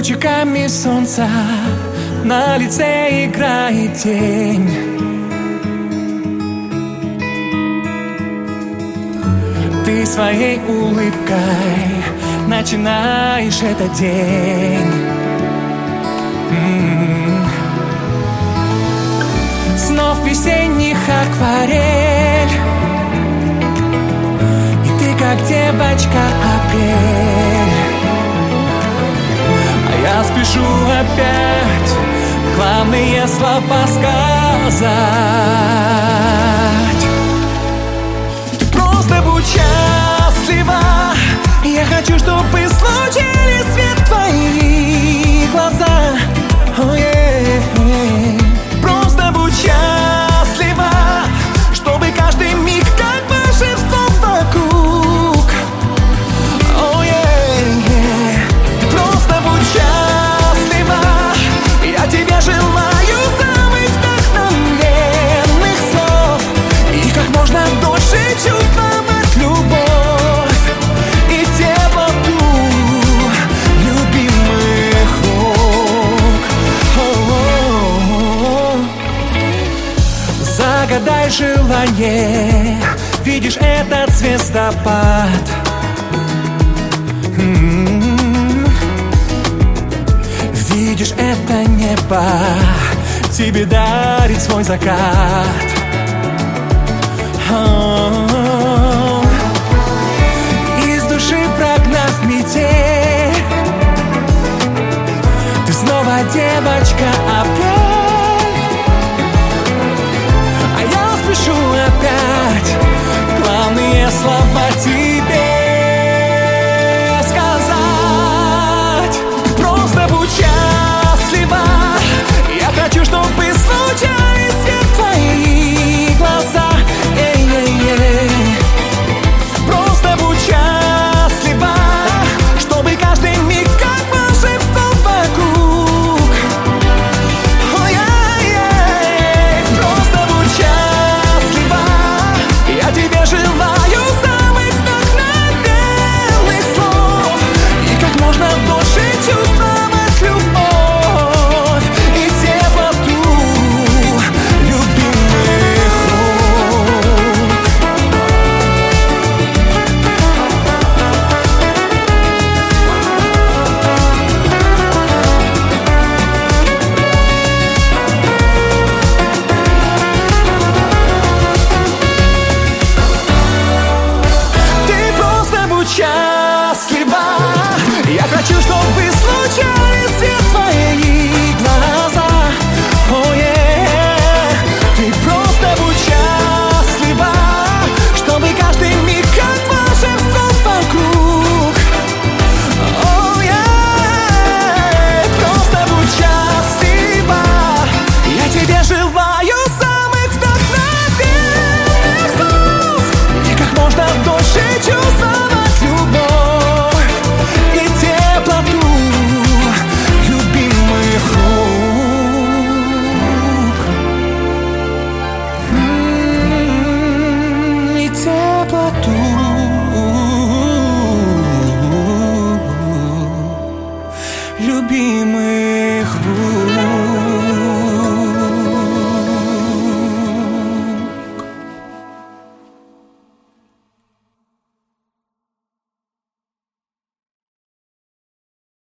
Лучиками солнца на лице играет тень. Ты своей улыбкой начинаешь этот день. Снов весенних акварель, и ты как девочка апрель. А я спешу опять главные слова сказать. Ты просто будь счастлива. Я хочу, чтобы случились свет твои глаза. Oh, yeah. Просто будь счастлива, чтобы каждый миг как волшебство вокруг. Oh, yeah. Просто будь счастлива. Я тебе желаю самых вдохновенных слов и как можно дольше чувствовать любовь и теплоту любимых рук. Загадай желание, видишь этот звездопад. Видишь это небо, тебе дарит свой закат.